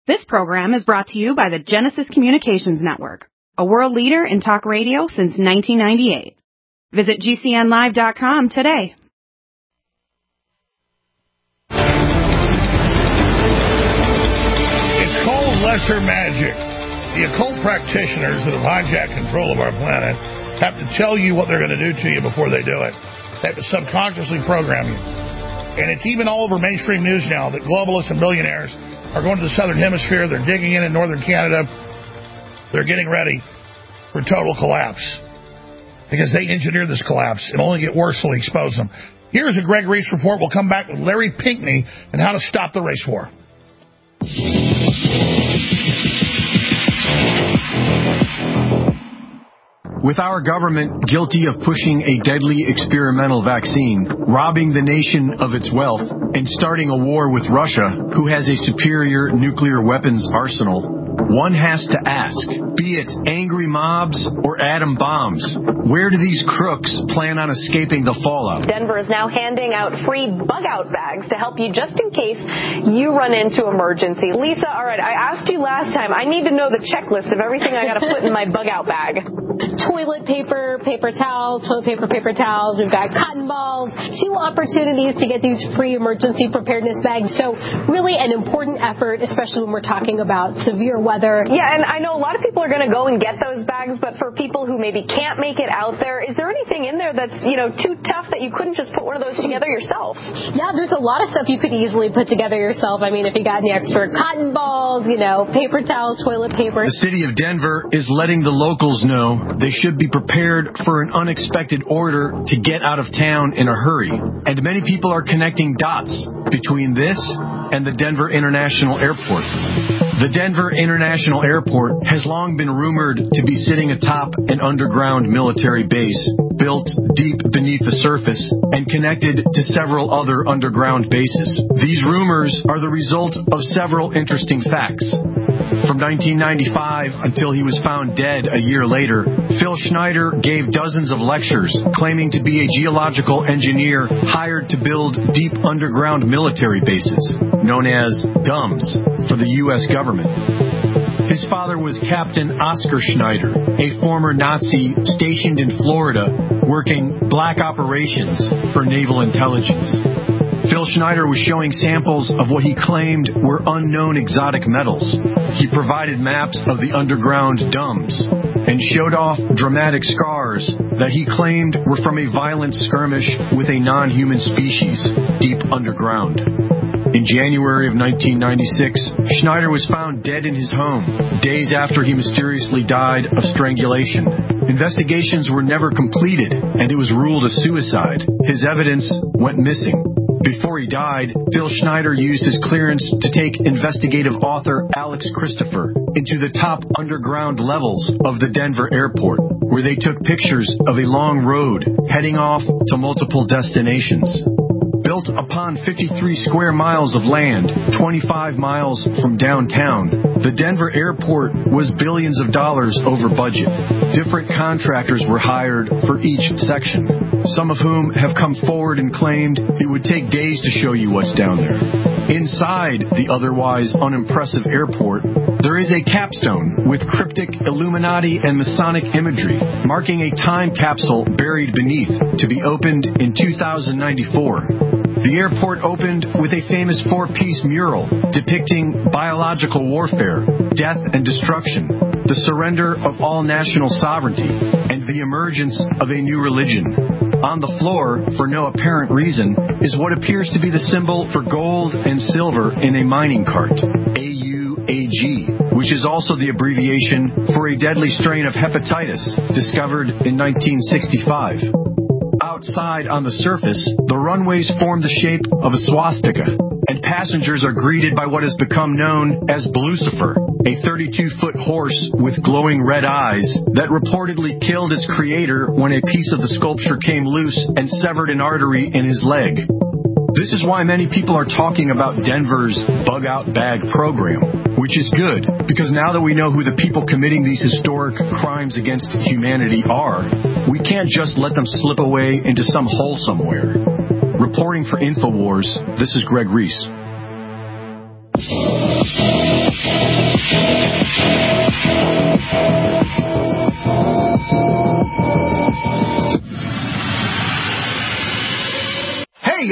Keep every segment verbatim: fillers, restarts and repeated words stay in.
This program is brought to you by the Genesis Communications Network, a world leader in talk radio since nineteen ninety-eight. Visit G C N live dot com today. It's called lesser magic. The occult practitioners that have hijacked control of our planet have to tell you what they're going to do to you before they do it. They have to subconsciously program you. And it's even all over mainstream news now that globalists and billionaires are going to the southern hemisphere. They're digging in in northern Canada. They're getting ready for total collapse because they engineered this collapse. It'll only get worse till we expose them. Here's a Greg Reese report. We'll come back with Larry Pinckney and how to stop the race war. With our government guilty of pushing a deadly experimental vaccine, robbing the nation of its wealth, and starting a war with Russia, who has a superior nuclear weapons arsenal, one has to ask, be it angry mobs or atom bombs, where do these crooks plan on escaping the fallout? Denver is now handing out free bug-out bags to help you just in case you run into emergency. Lisa, all right, I asked you last time. I need to know the checklist of everything I got to put in my bug-out bag. Toilet paper, paper towels, toilet paper, paper towels. We've got cotton balls. Two opportunities to get these free emergency preparedness bags. So really an important effort, especially when we're talking about severe weather. Yeah, and I know a lot of people are going to go and get those bags, but for people who maybe can't make it out there, is there anything in there that's, you know, too tough that you couldn't just put one of those together yourself? Yeah, there's a lot of stuff you could easily put together yourself. I mean, if you got any extra cotton balls, you know, paper towels, toilet paper. The city of Denver is letting the locals know they should be prepared for an unexpected order to get out of town in a hurry. And many people are connecting dots between this and the Denver International Airport. The Denver International Airport has long been rumored to be sitting atop an underground military base built deep beneath the surface and connected to several other underground bases. These rumors are the result of several interesting facts. From nineteen ninety-five until he was found dead a year later, Phil Schneider gave dozens of lectures claiming to be a geological engineer hired to build deep underground military bases, known as D U M S, for the U S government. His father was Captain Oscar Schneider, a former Nazi stationed in Florida working black operations for naval intelligence. Phil Schneider was showing samples of what he claimed were unknown exotic metals. He provided maps of the underground D U M S and showed off dramatic scars that he claimed were from a violent skirmish with a non-human species deep underground. In January of nineteen ninety-six, Schneider was found dead in his home, days after he mysteriously died of strangulation. Investigations were never completed, and it was ruled a suicide. His evidence went missing. Before he died, Phil Schneider used his clearance to take investigative author Alex Christopher into the top underground levels of the Denver airport, where they took pictures of a long road heading off to multiple destinations. Built upon fifty-three square miles of land, twenty-five miles from downtown, the Denver airport was billions of dollars over budget. Different contractors were hired for each section, some of whom have come forward and claimed it would take days to show you what's down there. Inside the otherwise unimpressive airport, there is a capstone with cryptic Illuminati and Masonic imagery, marking a time capsule buried beneath to be opened in two thousand ninety-four. The airport opened with a famous four-piece mural depicting biological warfare, death and destruction, the surrender of all national sovereignty, and the emergence of a new religion. On the floor, for no apparent reason, is what appears to be the symbol for gold and silver in a mining cart, A U A G, which is also the abbreviation for a deadly strain of hepatitis discovered in nineteen sixty-five. Outside on the surface, the runways form the shape of a swastika, and passengers are greeted by what has become known as Blucifer, a thirty-two foot horse with glowing red eyes that reportedly killed its creator when a piece of the sculpture came loose and severed an artery in his leg. This is why many people are talking about Denver's bug-out bag program, which is good, because now that we know who the people committing these historic crimes against humanity are, we can't just let them slip away into some hole somewhere. Reporting for InfoWars, this is Greg Reese.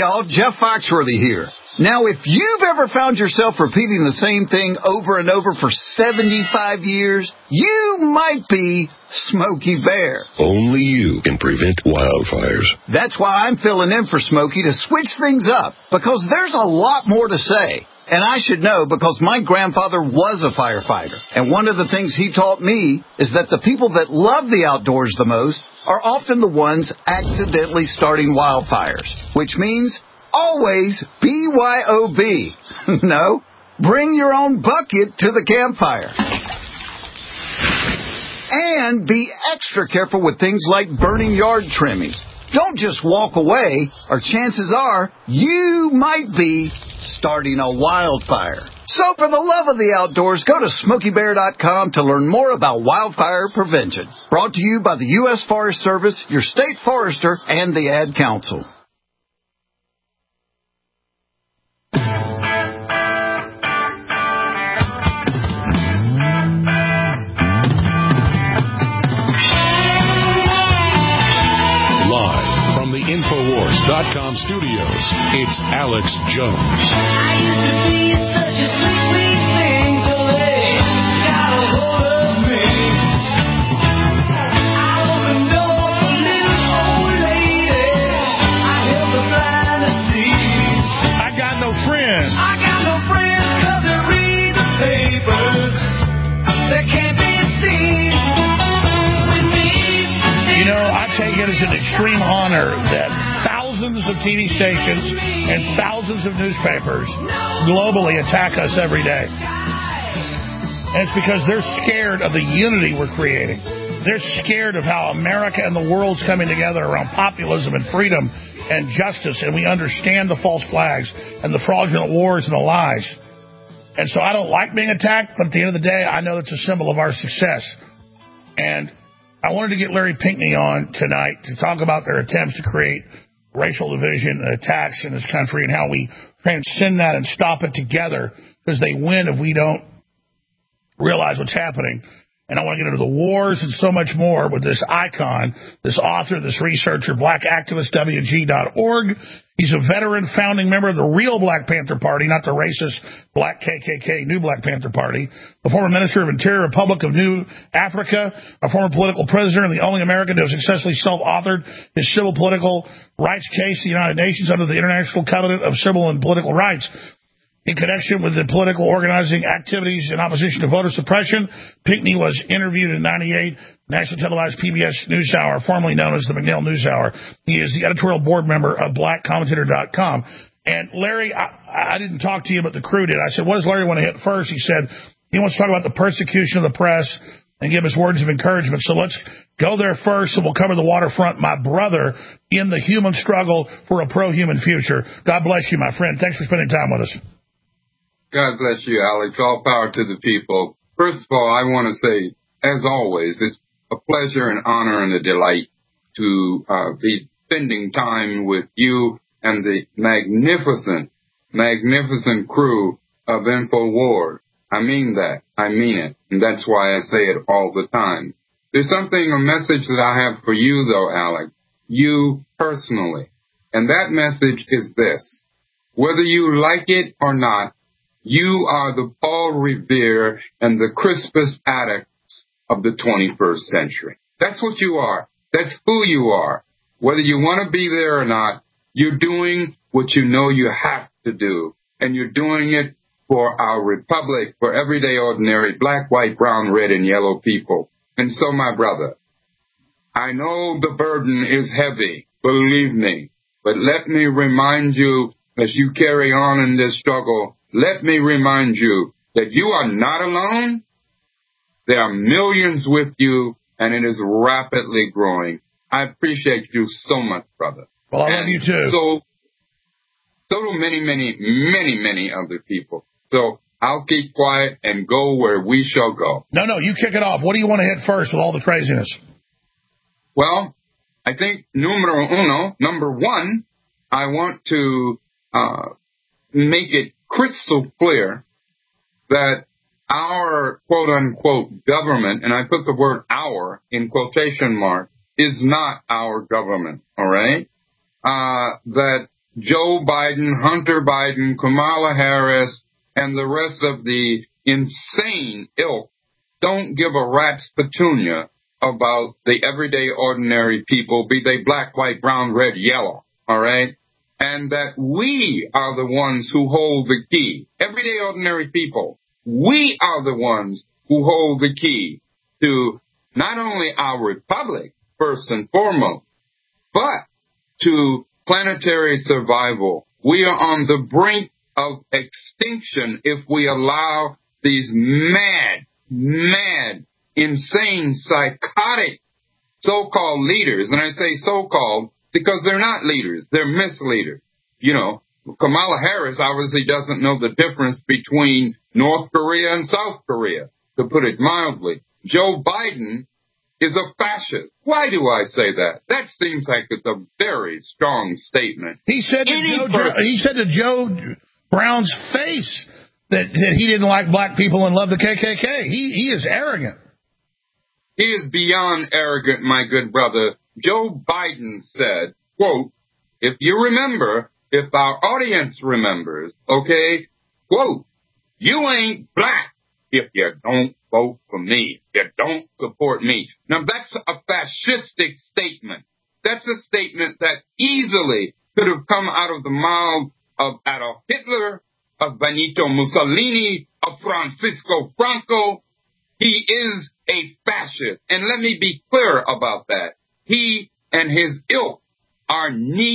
y'all, Jeff Foxworthy here. Now, if you've ever found yourself repeating the same thing over and over for seventy-five years, you might be Smokey Bear. Only you can prevent wildfires. That's why I'm filling in for Smokey to switch things up, because there's a lot more to say. And I should know because my grandfather was a firefighter. And one of the things he taught me is that the people that love the outdoors the most are often the ones accidentally starting wildfires, which means always B Y O B. No, bring your own bucket to the campfire. And be extra careful with things like burning yard trimmings. Don't just walk away, or chances are you might be starting a wildfire. So for the love of the outdoors, go to Smokey Bear dot com to learn more about wildfire prevention. Brought to you by the U S Forest Service, your state forester, and the Ad Council. Infowars dot com studios, it's Alex Jones. I used to be such a sweet, sweet thing till they got a hold of me. I opened door for little old lady. I helped her blind to see. I got no friends. I got no friends because they read the papers. They can't be seen with me. You know, I take it as an extreme honor that thousands of T V stations and thousands of newspapers globally attack us every day. And it's because they're scared of the unity we're creating. They're scared of how America and the world's coming together around populism and freedom and justice, and we understand the false flags and the fraudulent wars and the lies. And so I don't like being attacked, but at the end of the day, I know it's a symbol of our success. And I wanted to get Larry Pinckney on tonight to talk about their attempts to create racial division and attacks in this country and how we transcend that and stop it together, because they win if we don't realize what's happening. And I want to get into the wars and so much more with this icon, this author, this researcher, black activist, W G dot org. He's a veteran founding member of the real Black Panther Party, not the racist Black K K K, New Black Panther Party, a former Minister of Interior, Republic of New Africa, a former political prisoner, and the only American to have successfully self-authored his civil political rights case to the United Nations under the International Covenant of Civil and Political Rights. In connection with the political organizing activities in opposition to voter suppression, Pinckney was interviewed in ninety-eight nationally televised P B S NewsHour, formerly known as the McNeil NewsHour. He is the editorial board member of black commentator dot com. And Larry, I, I didn't talk to you, but the crew did. I said, what does Larry want to hit first? He said he wants to talk about the persecution of the press and give us words of encouragement. So let's go there first, and we'll cover the waterfront, my brother, in the human struggle for a pro-human future. God bless you, my friend. Thanks for spending time with us. God bless you, Alex. All power to the people. First of all, I want to say, as always, it's a pleasure and honor and a delight to uh, be spending time with you and the magnificent, magnificent crew of InfoWars. I mean that. I mean it. And that's why I say it all the time. There's something, a message that I have for you, though, Alex, you personally. And that message is this. Whether you like it or not, you are the Paul Revere and the Crispus Attucks of the twenty-first century. That's what you are. That's who you are. Whether you want to be there or not, you're doing what you know you have to do. And you're doing it for our republic, for everyday ordinary black, white, brown, red, and yellow people. And so, my brother, I know the burden is heavy, believe me. But let me remind you, as you carry on in this struggle, let me remind you that you are not alone. There are millions with you, and it is rapidly growing. I appreciate you so much, brother. Well, I and love you too. So, so do many, many, many, many other people. So I'll keep quiet and go where we shall go. No, no, you kick it off. What do you want to hit first with all the craziness? Well, I think numero uno, number one, I want to uh, make it crystal clear that our quote-unquote government, and I put the word our in quotation mark, is not our government, all right? Uh, that Joe Biden, Hunter Biden, Kamala Harris, and the rest of the insane ilk don't give a rat's petunia about the everyday ordinary people, be they black, white, brown, red, yellow, all right? And that we are the ones who hold the key. Everyday ordinary people, we are the ones who hold the key to not only our republic, first and foremost, but to planetary survival. We are on the brink of extinction if we allow these mad, mad, insane, psychotic so-called leaders, and I say so-called because they're not leaders, they're misleaders. You know, Kamala Harris obviously doesn't know the difference between North Korea and South Korea, to put it mildly. Joe Biden is a fascist. Why do I say that? That seems like it's a very strong statement. He said to Any Joe, person- he said to Joe Brown's face that, that he didn't like black people and loved the K K K. He he is arrogant. He is beyond arrogant, my good brother. Joe Biden said, quote, if you remember, if our audience remembers, okay, quote, you ain't black if you don't vote for me, if you don't support me. Now, that's a fascistic statement. That's a statement that easily could have come out of the mouth of Adolf Hitler, of Benito Mussolini, of Francisco Franco. He is a fascist. And let me be clear about that. He and his ilk are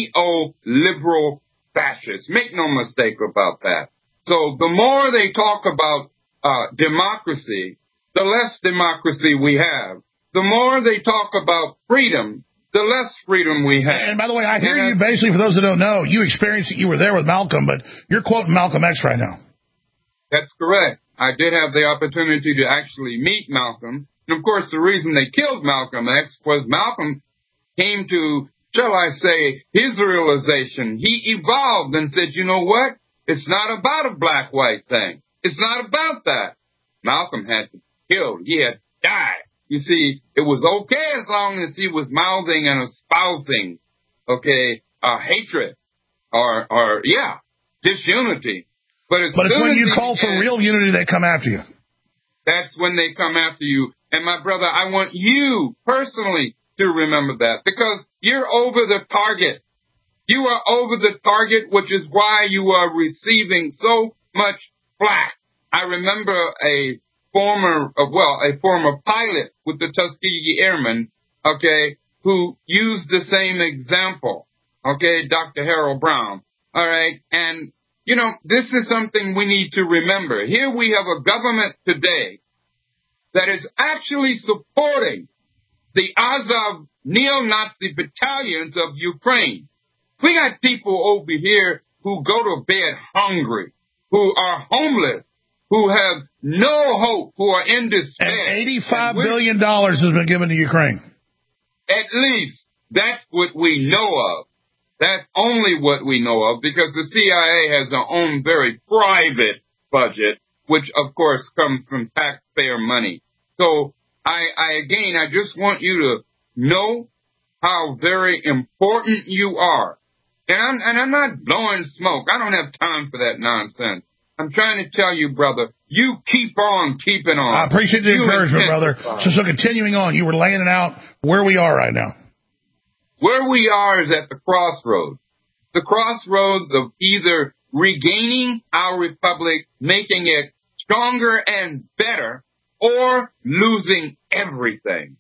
neoliberal fascists. Make no mistake about that. So the more they talk about uh, democracy, the less democracy we have. The more they talk about freedom, the less freedom we have. And by the way, I hear And you, basically, for those that don't know, you experienced it, you were there with Malcolm, but you're quoting Malcolm X right now. That's correct. I did have the opportunity to actually meet Malcolm. And, of course, the reason they killed Malcolm X was Malcolm came to, shall I say, his realization. He evolved and said, you know what? It's not about a black-white thing. It's not about that. Malcolm had to be killed. He had died. You see, it was okay as long as he was mouthing and espousing, okay, uh, hatred or, or, yeah, disunity. But, as But it's soon when as you he call began, for real unity, they come after you. that's when they come after you. And my brother, I want you personally to remember that, because you're over the target. You are over the target, which is why you are receiving so much flack. I remember a former, uh, well, a former pilot with the Tuskegee Airmen, okay, who used the same example, okay, Doctor Harold Brown, all right, and, you know, this is something we need to remember. Here we have a government today that is actually supporting the Azov neo-Nazi battalions of Ukraine. We got people over here who go to bed hungry, who are homeless, who have no hope, who are in despair. And eighty-five billion dollars has been given to Ukraine. At least that's what we know of. That's only what we know of, because the C I A has their own very private budget, which, of course, comes from taxpayer money. So, I, I again, I just want you to know how very important you are. And I'm, and I'm not blowing smoke. I don't have time for that nonsense. I'm trying to tell you, brother, you keep on keeping on. I appreciate the You encouragement, brother. intensify. So, so continuing on, you were laying it out where we are right now. Where we are is at the crossroads. The crossroads of either regaining our republic, making it stronger and better, or losing everything.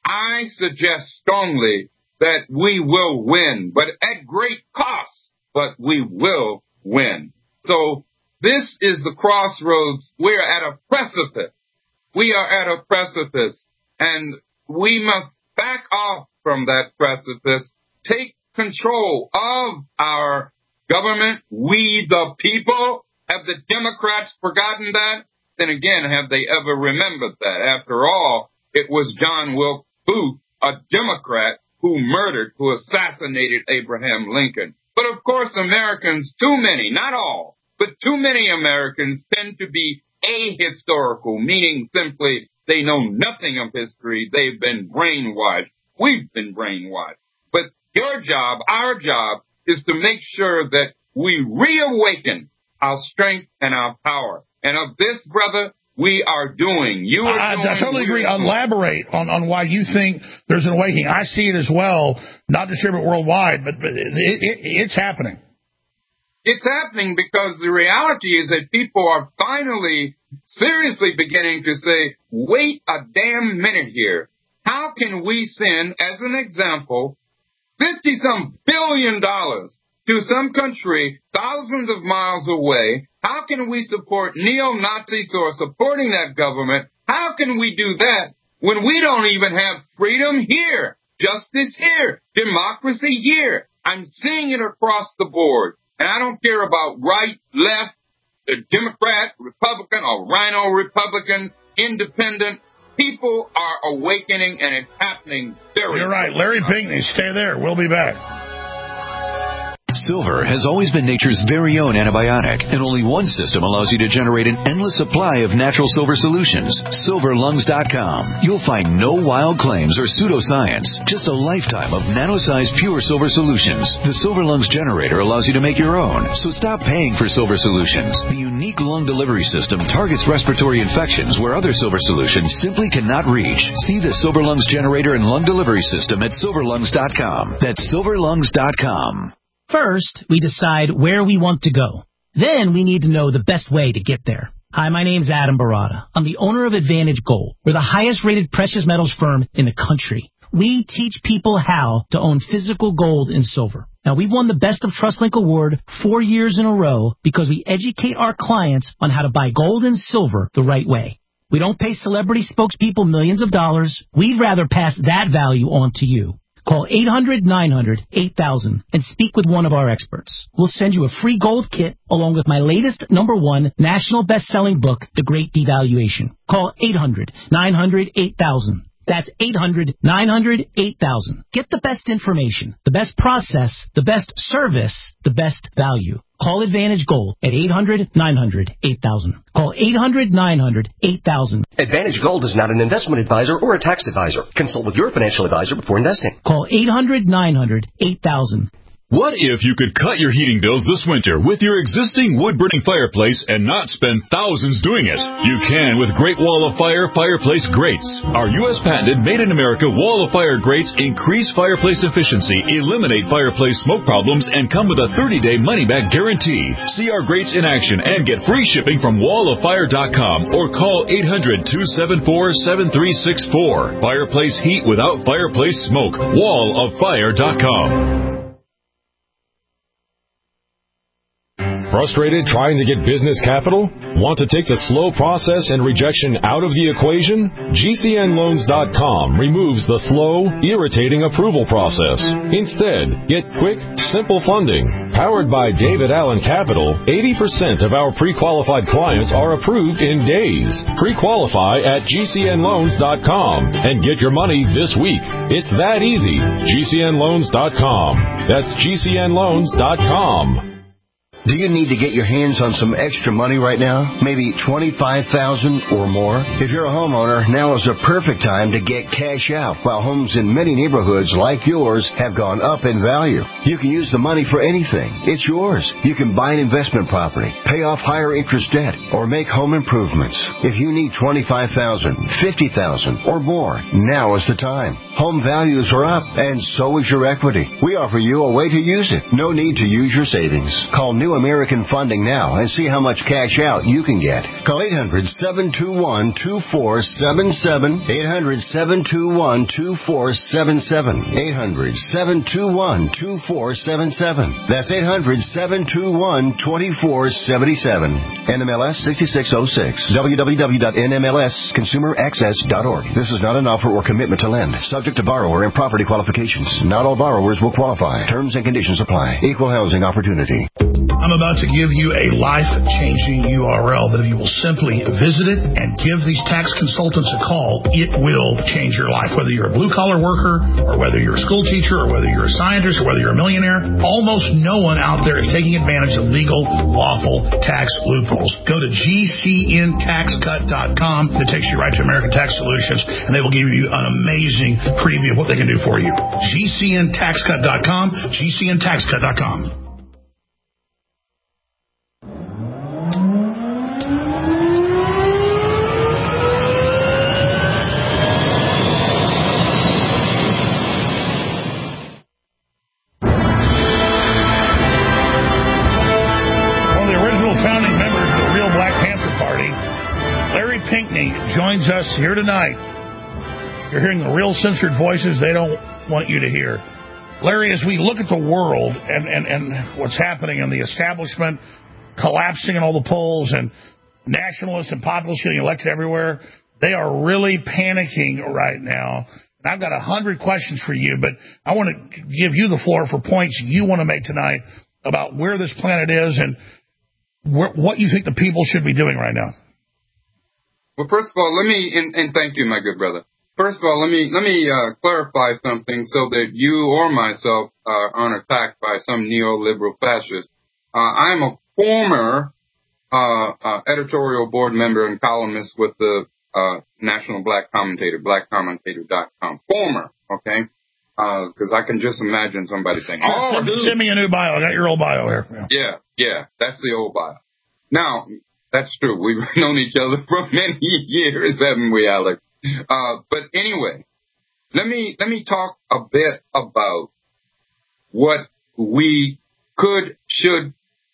I suggest strongly that we will win, but at great cost, but we will win. So this is the crossroads. We're at a precipice. We are at a precipice, and we must back off from that precipice, take control of our government, we the people. Have the Democrats forgotten that? Then again, have they ever remembered that? After all, it was John Wilkes Booth, a Democrat, who murdered, who assassinated Abraham Lincoln. But of course, Americans, too many, not all, but too many Americans tend to be ahistorical, meaning simply they know nothing of history. They've been brainwashed. We've been brainwashed. But your job, our job, is to make sure that we reawaken our strength and our power. And of this, brother, we are doing. You are I, doing. I totally agree. Elaborate on, on why you think there's an awakening. I see it as well, not distributed worldwide, but, but it, it, it's happening. It's happening because the reality is that people are finally seriously beginning to say, wait a damn minute here. How can we send, as an example, fifty-some billion dollars to some country thousands of miles away? How can we support neo-Nazis who are supporting that government? How can we do that when we don't even have freedom here, justice here, democracy here? I'm seeing it across the board. And I don't care about right, left, Democrat, Republican, or Rhino Republican, independent. People are awakening, and it's happening very You're right. Larry Pinckney, stay there. We'll be back. Silver has always been nature's very own antibiotic, and only one system allows you to generate an endless supply of natural silver solutions. silver lungs dot com. You'll find no wild claims or pseudoscience, just a lifetime of nano-sized pure silver solutions. The Silver Lungs generator allows you to make your own, so stop paying for silver solutions. The unique lung delivery system targets respiratory infections where other silver solutions simply cannot reach. See the Silver Lungs generator and lung delivery system at silver lungs dot com. That's silver lungs dot com. First, we decide where we want to go. Then we need to know the best way to get there. Hi, my name's Adam Barada. I'm the owner of Advantage Gold. We're the highest-rated precious metals firm in the country. We teach people how to own physical gold and silver. Now, we've won the Best of TrustLink Award four years in a row because we educate our clients on how to buy gold and silver the right way. We don't pay celebrity spokespeople millions of dollars. We'd rather pass that value on to you. Call eight hundred nine hundred eight thousand and speak with one of our experts. We'll send you a free gold kit along with my latest number one national best-selling book, The Great Devaluation. Call eight hundred nine hundred eight thousand. That's eight hundred nine hundred eight thousand. Get the best information, the best process, the best service, the best value. Call Advantage Gold at eight hundred nine hundred eight thousand. Call eight hundred nine hundred eight thousand. Advantage Gold is not an investment advisor or a tax advisor. Consult with your financial advisor before investing. Call eight hundred nine hundred eight thousand. What if you could cut your heating bills this winter with your existing wood-burning fireplace and not spend thousands doing it? You can with Great Wall of Fire fireplace grates. Our U S patented made-in-America Wall of Fire grates increase fireplace efficiency, eliminate fireplace smoke problems, and come with a thirty-day money-back guarantee. See our grates in action and get free shipping from wall of fire dot com or call eight hundred two seven four seven three six four. Fireplace heat without fireplace smoke. wall of fire dot com. Frustrated trying to get business capital? Want to take the slow process and rejection out of the equation? G C N loans dot com removes the slow, irritating approval process. Instead, get quick, simple funding. Powered by David Allen Capital, eighty percent of our pre-qualified clients are approved in days. Pre-qualify at G C N loans dot com and get your money this week. It's that easy. G C N loans dot com. That's G C N loans dot com. Do you need to get your hands on some extra money right now? Maybe twenty-five thousand dollars or more? If you're a homeowner, now is the perfect time to get cash out while homes in many neighborhoods like yours have gone up in value. You can use the money for anything. It's yours. You can buy an investment property, pay off higher interest debt, or make home improvements. If you need twenty-five thousand dollars, fifty thousand dollars or more, now is the time. Home values are up, and so is your equity. We offer you a way to use it. No need to use your savings. Call New American Funding now and see how much cash out you can get. Call eight hundred seven two one two four seven seven. eight hundred seven two one two four seven seven. eight hundred seven two one two four seven seven. That's eight hundred seven two one two four seven seven. N M L S sixty-six oh six. w w w dot n m l s consumer access dot org. This is not an offer or commitment to lend. Subject to borrower and property qualifications. Not all borrowers will qualify. Terms and conditions apply. Equal housing opportunity. I'm about to give you a life-changing U R L that if you will simply visit it and give these tax consultants a call, it will change your life. Whether you're a blue-collar worker or whether you're a school teacher or whether you're a scientist or whether you're a millionaire, almost no one out there is taking advantage of legal, lawful tax loopholes. Go to G C N tax cut dot com. It takes you right to American Tax Solutions, and they will give you an amazing preview of what they can do for you. G C N tax cut dot com, G C N tax cut dot com. Pinkney joins us here tonight. You're hearing the real censored voices they don't want you to hear. Larry, as we look at the world and, and, and what's happening and the establishment collapsing in all the polls and nationalists and populists getting elected everywhere, they are really panicking right now. And I've got a hundred questions for you, but I want to give you the floor for points you want to make tonight about where this planet is and where, what you think the people should be doing right now. Well, first of all, let me, and, and thank you, my good brother. First of all, let me let me uh, clarify something so that you or myself uh, aren't attacked by some neoliberal fascist. Uh, I'm a former uh, uh, editorial board member and columnist with the uh, National Black Commentator, black commentator dot com. Former, okay? Because uh, I can just imagine somebody saying, oh, send, send me a new bio. I got your old bio here. Yeah. yeah, yeah, that's the old bio. Now, that's true. We've known each other for many years, haven't we, Alex? Uh, but anyway, let me let me talk a bit about what we could, should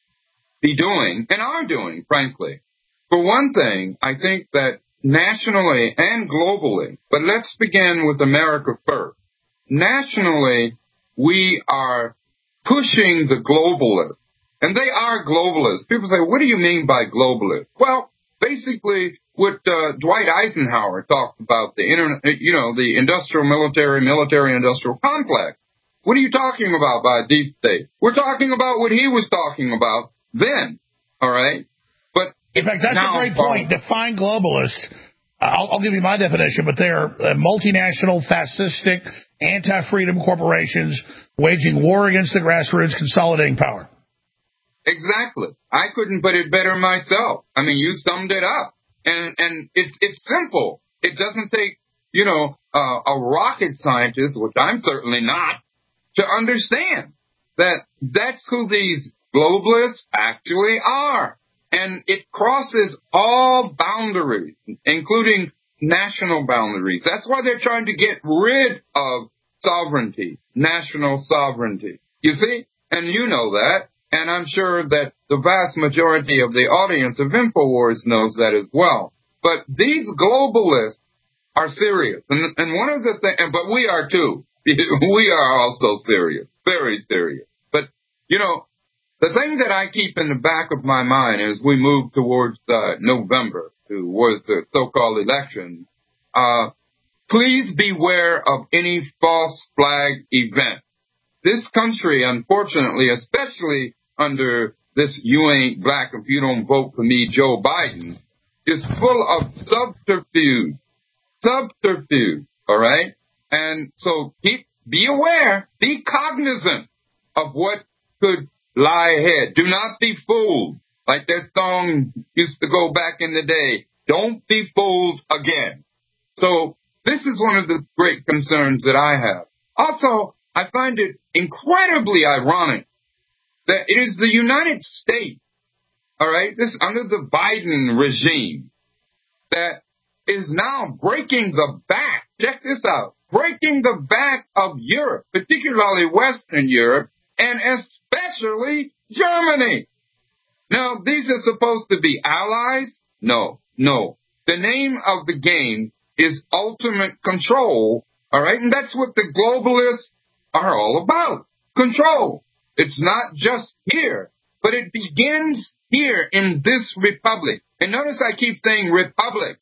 be doing and are doing, frankly. For one thing, I think that nationally and globally, but let's begin with America first. Nationally, we are pushing the globalists. And they are globalists. People say, what do you mean by globalist? Well, basically, what uh, Dwight Eisenhower talked about, the internet, you know, the industrial military, military industrial complex. What are you talking about by deep state? We're talking about what he was talking about then, all right? But in fact, that's a great point. Define globalist. I'll, I'll give you my definition, but they're uh, multinational, fascistic, anti-freedom corporations waging war against the grassroots, consolidating power. Exactly. I couldn't put it better myself. I mean, you summed it up. And and it's it's simple. It doesn't take, you know, uh, a rocket scientist, which I'm certainly not, to understand that that's who these globalists actually are. And it crosses all boundaries, including national boundaries. That's why they're trying to get rid of sovereignty, national sovereignty. You see? And you know that. And I'm sure that the vast majority of the audience of InfoWars knows that as well. But these globalists are serious. And, and one of the things, but we are too. We are also serious, very serious. But, you know, the thing that I keep in the back of my mind as we move towards uh, November, towards the so-called election, uh, please beware of any false flag event. This country, unfortunately, especially under this you ain't black if you don't vote for me, Joe Biden, is full of subterfuge. Subterfuge, all right? And so keep, be aware, be cognizant of what could lie ahead. Do not be fooled. Like that song used to go back in the day, don't be fooled again. So this is one of the great concerns that I have. Also, I find it incredibly ironic that it is the United States, all right, this under the Biden regime, that is now breaking the back, check this out, breaking the back of Europe, particularly Western Europe, and especially Germany. Now, these are supposed to be allies? No, no. The name of the game is ultimate control, all right, and that's what the globalists are all about, control. It's not just here, but it begins here in this republic. And notice I keep saying republic,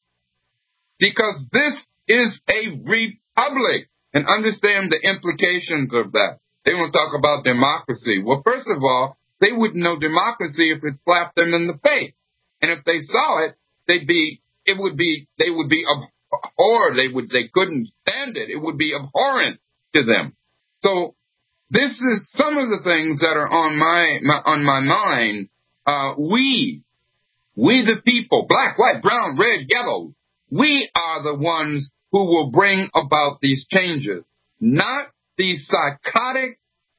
because this is a republic. And understand the implications of that. They want to talk about democracy. Well, first of all, they wouldn't know democracy if it slapped them in the face. And if they saw it, they'd be, it would be, they would be abhorred. They would, they couldn't stand it. It would be abhorrent to them. So this is some of the things that are on my, my on my mind. Uh, we, we the people, black, white, brown, red, yellow, we are the ones who will bring about these changes, not these psychotic,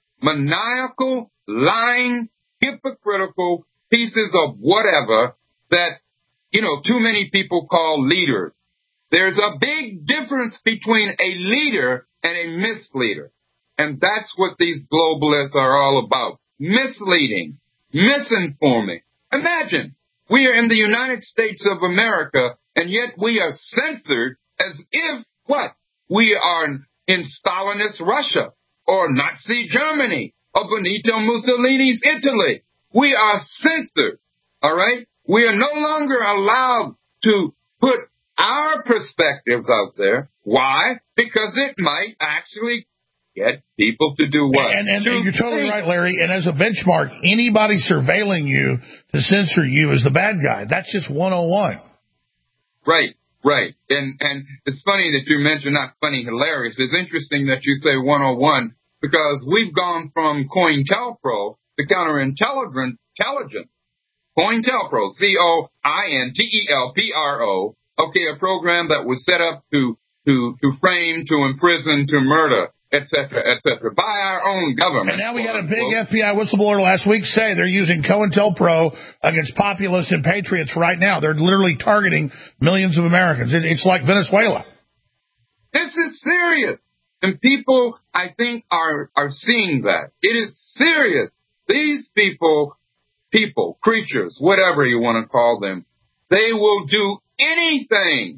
maniacal, lying, hypocritical pieces of whatever that, you know, too many people call leaders. There's a big difference between a leader and a misleader. And that's what these globalists are all about. Misleading, misinforming. Imagine, we are in the United States of America, and yet we are censored as if, what? We are in Stalinist Russia, or Nazi Germany, or Benito Mussolini's Italy. We are censored, all right? We are no longer allowed to put our perspectives out there. Why? Because it might actually get people to do what? And, and, to and you're totally think. right, Larry. And as a benchmark, anybody surveilling you to censor you is the bad guy. That's just one oh one. Right, right. And and it's funny that you mentioned, not funny, hilarious. It's interesting that you say one oh one because we've gone from COINTELPRO to counterintelligence. Intelligence. COINTELPRO, C O I N T E L P R O. Okay, a program that was set up to to to frame, to imprison, to murder, et cetera, et cetera, by our own government. And now we had a big F B I whistleblower last week say they're using COINTELPRO against populists and patriots right now. They're literally targeting millions of Americans. It, it's like Venezuela. This is serious. And people, I think, are are seeing that. It is serious. These people, people, creatures, whatever you want to call them, they will do anything,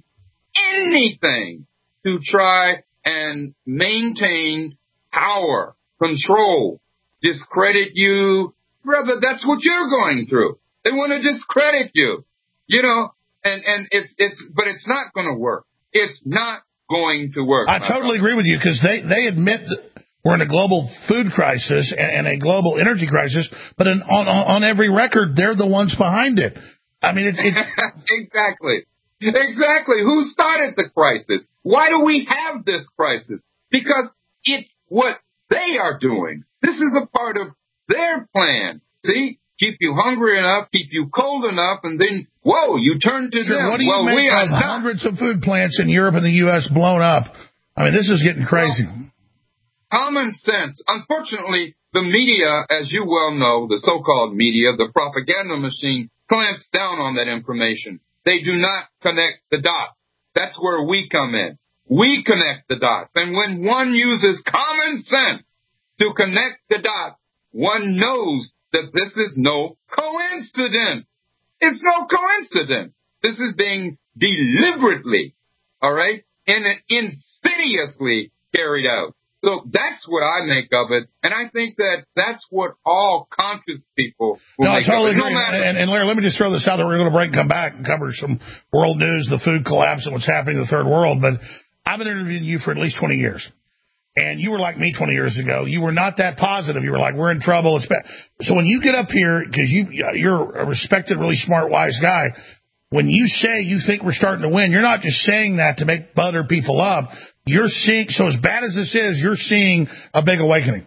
anything to try and maintain power, control, discredit you. Brother, that's what you're going through. They want to discredit you, you know, and, and it's, it's, but it's not going to work. It's not going to work. I totally agree with you because they, they admit that we're in a global food crisis and, and a global energy crisis, but in, on, on every record, they're the ones behind it. I mean, it, it's... Exactly. Exactly. Who started the crisis? Why do we have this crisis? Because it's what they are doing. This is a part of their plan. See? Keep you hungry enough, keep you cold enough, and then, whoa, you turn to sure, them. What do you well, make we of are hundreds of food plants in Europe and the U S blown up? I mean, this is getting crazy. Well, common sense. Unfortunately, the media, as you well know, the so-called media, the propaganda machine, clamps down on that information. They do not connect the dots. That's where we come in. We connect the dots. And when one uses common sense to connect the dots, one knows that this is no coincidence. It's no coincidence. This is being deliberately, all right, and insidiously carried out. So that's what I make of it, and I think that that's what all conscious people will no, make I totally of it. agree. No matter- and, and Larry, let me just throw this out there. We're going to break and come back and cover some world news, the food collapse, and what's happening in the third world. But I've been interviewing you for at least twenty years. And you were like me twenty years ago. You were not that positive. You were like, we're in trouble. It's bad. So when you get up here, because you, you're a respected, really smart, wise guy, when you say you think we're starting to win, you're not just saying that to make butter people up. You're seeing, so as bad as this is, you're seeing a big awakening.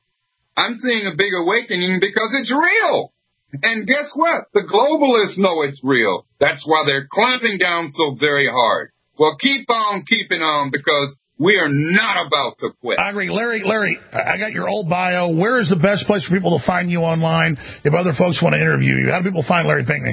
I'm seeing a big awakening because it's real. And guess what? The globalists know it's real. That's why they're clamping down so very hard. Well, keep on keeping on because we are not about to quit. I agree. Larry, Larry, I got your old bio. Where is the best place for people to find you online if other folks want to interview you? How do people find Larry Pinckney?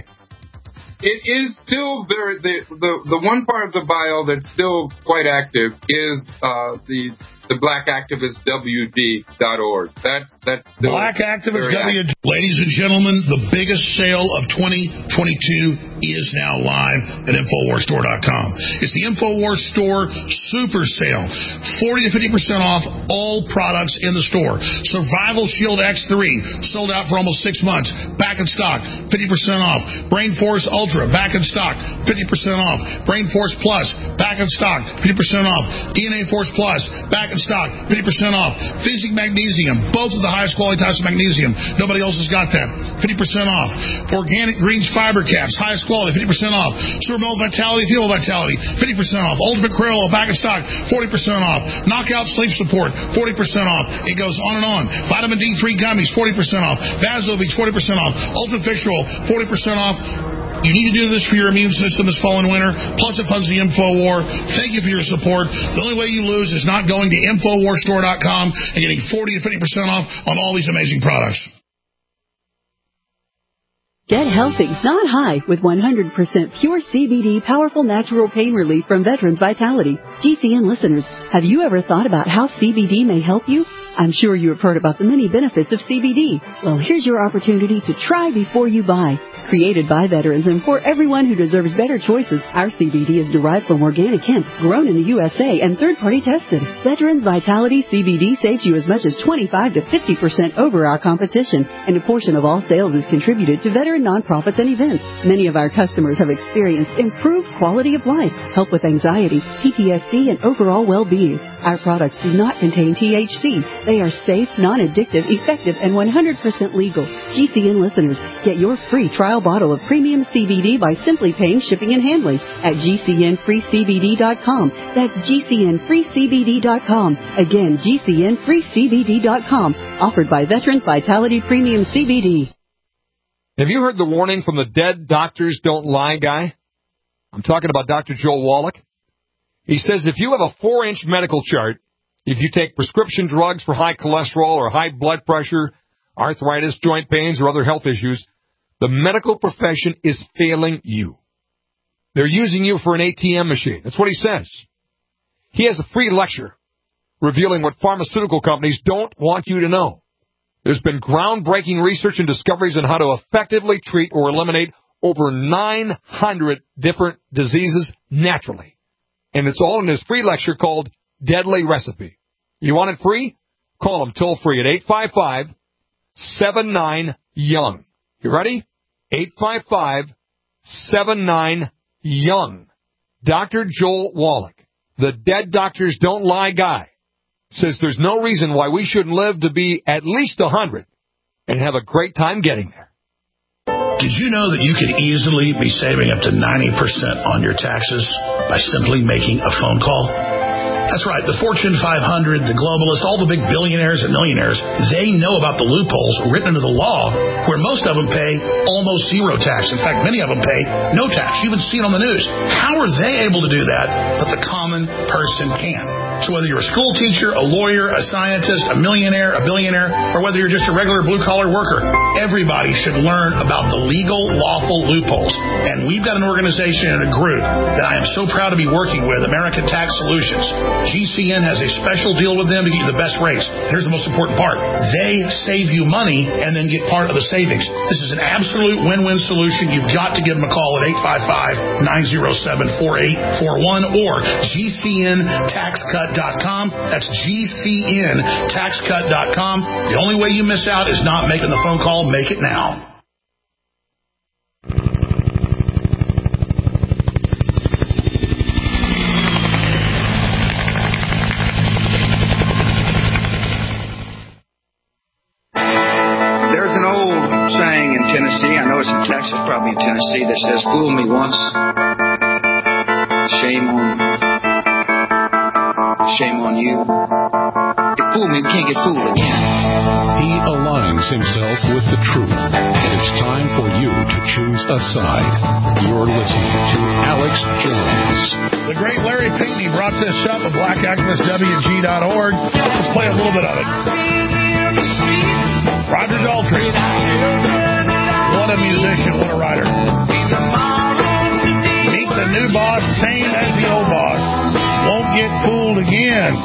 It is still very, the, the, the one part of the bio that's still quite active is uh, the the Black Activist W D dot org. That's, that's Black Activist W D. Ladies and gentlemen, the biggest sale of twenty twenty-two is now live at Infowars Store dot com. It's the Infowars Store Super Sale. forty to fifty percent off all products in the store. Survival Shield X three, sold out for almost six months. Back in stock, fifty percent off. Brain Force Ultra, back in stock, fifty percent off. Brain Force Plus, back in stock, fifty percent off. D N A Force Plus, back in stock, fifty percent off. Physic Magnesium, both of the highest quality types of magnesium. Nobody else has got that. fifty percent off. Organic Greens Fiber Caps, highest quality, fifty percent off. Super Melt Vitality, Fuel Vitality, fifty percent off. Ultimate Cruella, back in stock, forty percent off. Knockout Sleep Support, forty percent off. It goes on and on. Vitamin D three Gummies, forty percent off. Vasobeach, forty percent off. Ultimate Fish Roll, forty percent off. You need to do this for your immune system this fall and winter. Plus, it funds the InfoWar. Thank you for your support. The only way you lose is not going to Infowar Store dot com and getting forty to fifty percent off on all these amazing products. Get healthy, not high, with one hundred percent pure C B D powerful natural pain relief from Veterans Vitality. G C N listeners, have you ever thought about how C B D may help you? I'm sure you have heard about the many benefits of C B D. Well, here's your opportunity to try before you buy. Created by veterans and for everyone who deserves better choices, our C B D is derived from organic hemp, grown in the U S A, and third-party tested. Veterans Vitality C B D saves you as much as twenty-five to fifty percent over our competition, and a portion of all sales is contributed to veteran nonprofits and events. Many of our customers have experienced improved quality of life, help with anxiety, P T S D, and overall well-being. Our products do not contain T H C. They are safe, non-addictive, effective, and one hundred percent legal. G C N listeners, get your free trial bottle of premium C B D by simply paying shipping and handling at G C N free C B D dot com. That's G C N free C B D dot com. Again, G C N free C B D dot com. Offered by Veterans Vitality Premium C B D. Have you heard the warning from the Dead Doctors Don't Lie guy? I'm talking about Doctor Joel Wallach. He says if you have a four-inch medical chart, if you take prescription drugs for high cholesterol or high blood pressure, arthritis, joint pains, or other health issues, the medical profession is failing you. They're using you for an A T M machine. That's what he says. He has a free lecture revealing what pharmaceutical companies don't want you to know. There's been groundbreaking research and discoveries on how to effectively treat or eliminate over nine hundred different diseases naturally. And it's all in his free lecture called Deadly Recipe. You want it free? Call him toll free at eight five five, seven nine, young. You ready? eight five five, seven nine, young. Doctor Joel Wallach, the Dead Doctors Don't Lie guy, says there's no reason why we shouldn't live to be at least one hundred and have a great time getting there. Did you know that you could easily be saving up to ninety percent on your taxes by simply making a phone call? That's right. The Fortune five hundred, the globalists, all the big billionaires and millionaires, they know about the loopholes written into the law where most of them pay almost zero tax. In fact, many of them pay no tax. You even see it on the news. How are they able to do that, but the common person can't? So whether you're a school teacher, a lawyer, a scientist, a millionaire, a billionaire, or whether you're just a regular blue-collar worker, everybody should learn about the legal, lawful loopholes. And we've got an organization and a group that I am so proud to be working with, American Tax Solutions. G C N has a special deal with them to get you the best rates. Here's the most important part. They save you money and then get part of the savings. This is an absolute win-win solution. You've got to give them a call at eight five five, nine oh seven, four eight four one or G C N tax cut dot com. That's G C N tax cut dot com. The only way you miss out is not making the phone call. Make it now. There's an old saying in Tennessee, I know it's in Texas, probably in Tennessee, that says, fool me once, shame on Shame on you. If fool me, we can't get fooled again. He aligns himself with the truth. It's time for you to choose a side. You're listening to Alex Jones. The great Larry Pinckney brought this up at black activist W G dot org. Let's play a little bit of it. Roger Daltrey. What a musician, what a writer. Meet the new boss, same as the old boss. Won't get fooled again.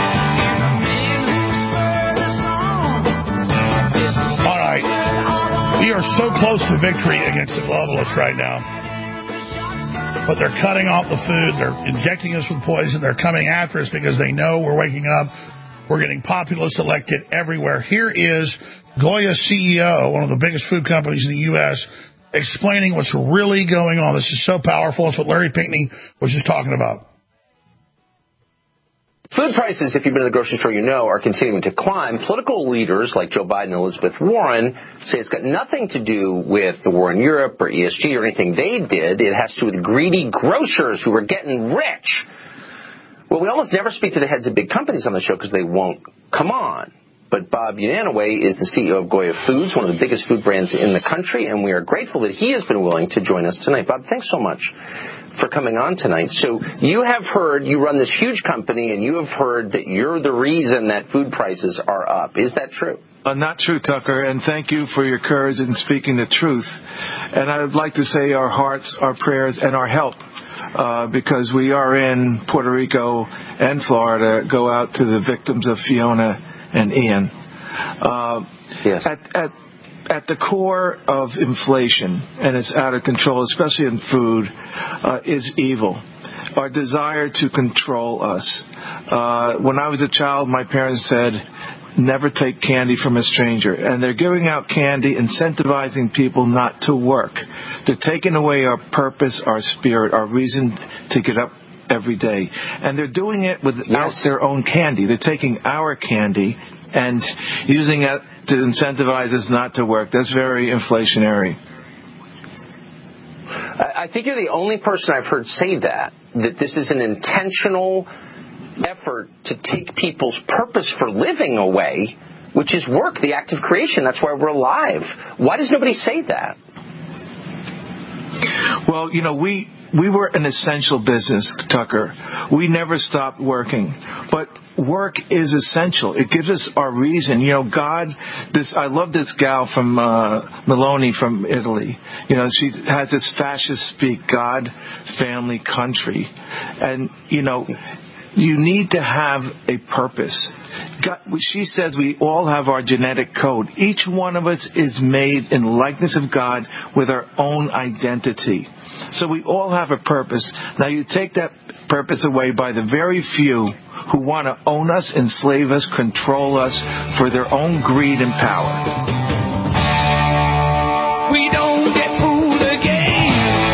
All right. We are so close to victory against the globalists right now. But they're cutting off the food. They're injecting us with poison. They're coming after us because they know we're waking up. We're getting populists elected everywhere. Here is Goya C E O, one of the biggest food companies in the U S, explaining what's really going on. This is so powerful. It's what Larry Pinckney was just talking about. Food prices, if you've been to the grocery store, you know, are continuing to climb. Political leaders like Joe Biden and Elizabeth Warren say it's got nothing to do with the war in Europe or E S G or anything they did. It has to do with greedy grocers who are getting rich. Well, we almost never speak to the heads of big companies on the show because they won't come on. But Bob Unanaway is the C E O of Goya Foods, one of the biggest food brands in the country, and we are grateful that he has been willing to join us tonight. Bob, thanks so much for coming on tonight. So you have heard, you run this huge company, and you have heard that you're the reason that food prices are up. Is that true? Uh, not true, Tucker, and thank you for your courage in speaking the truth. And I would like to say our hearts, our prayers, and our help, uh, because we are in Puerto Rico and Florida, go out to the victims of Fiona and Ian. Uh, yes. At, at, at the core of inflation, and it's out of control, especially in food, uh, is evil. Our desire to control us. Uh, when I was a child, my parents said, never take candy from a stranger. And they're giving out candy, incentivizing people not to work. They're taking away our purpose, our spirit, our reason to get up every day. And they're doing it without yes. their own candy. They're taking our candy and using it to incentivize us not to work. That's very inflationary. I think you're the only person I've heard say that, that this is an intentional effort to take people's purpose for living away, which is work, the act of creation. That's why we're alive. Why does nobody say that? Well, you know, we we were an essential business, Tucker. We never stopped working. But work is essential. It gives us our reason. You know, God, this, I love this gal from uh, Meloni from Italy. You know, she has this fascist speak, God, family, country. And, you know, you need to have a purpose. God, she says we all have our genetic code. Each one of us is made in the likeness of God with our own identity. So we all have a purpose. Now you take that purpose away by the very few who want to own us, enslave us, control us for their own greed and power. We don't get fooled again.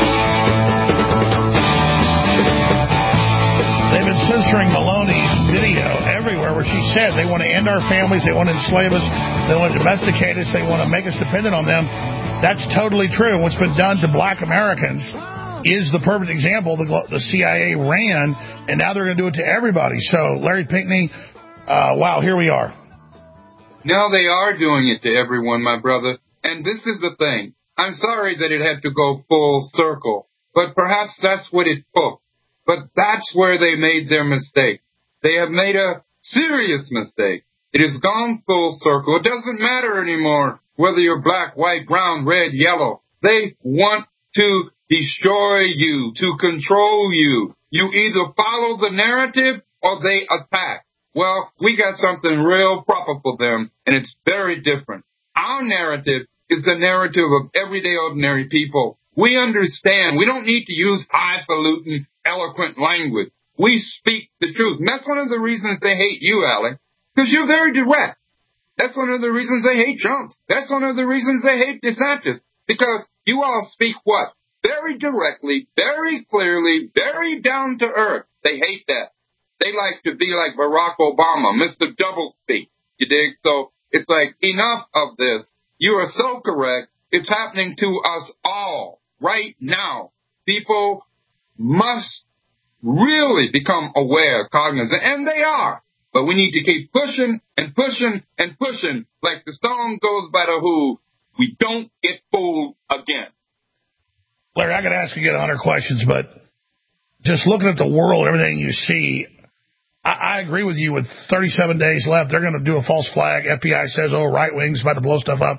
They've been censoring Maloney's video everywhere where she said they want to end our families, they want to enslave us, they want to domesticate us, they want to make us dependent on them. That's totally true. What's been done to black Americans is the perfect example. The, the C I A ran, and now they're going to do it to everybody. So, Larry Pinckney, uh, wow, here we are. Now they are doing it to everyone, my brother. And this is the thing. I'm sorry that it had to go full circle, but perhaps that's what it took. But that's where they made their mistake. They have made a serious mistake. It has gone full circle. It doesn't matter anymore whether you're black, white, brown, red, yellow. They want to destroy you, to control you. You either follow the narrative or they attack. Well, we got something real proper for them, and it's very different. Our narrative is the narrative of everyday ordinary people. We understand. We don't need to use highfalutin, eloquent language. We speak the truth. And that's one of the reasons they hate you, Alec, because you're very direct. That's one of the reasons they hate Trump. That's one of the reasons they hate DeSantis, because you all speak what? Very directly, very clearly, very down to earth. They hate that. They like to be like Barack Obama, Mister Doublespeak. You dig? So it's like, enough of this. You are so correct. It's happening to us all right now. People must really become aware, cognizant, and they are. But we need to keep pushing and pushing and pushing. Like the song goes by The Who, we don't get fooled again. Larry, I could ask you a hundred questions, but just looking at the world, everything you see, I, I agree with you. With thirty-seven days left, they're going to do a false flag. F B I says, oh, right wing's about to blow stuff up.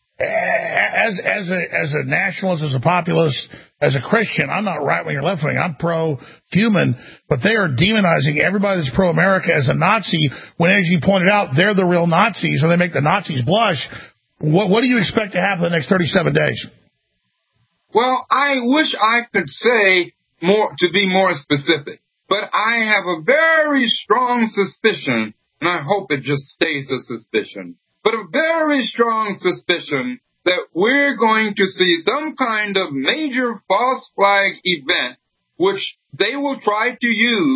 As as a as a nationalist, as a populist, as a Christian, I'm not right wing or left wing. I'm pro-human, but they are demonizing everybody that's pro-America as a Nazi. When, as you pointed out, they're the real Nazis, or they make the Nazis blush. What what do you expect to happen in the next thirty-seven days? Well, I wish I could say more to be more specific, but I have a very strong suspicion, and I hope it just stays a suspicion. But a very strong suspicion that we're going to see some kind of major false flag event, which they will try to use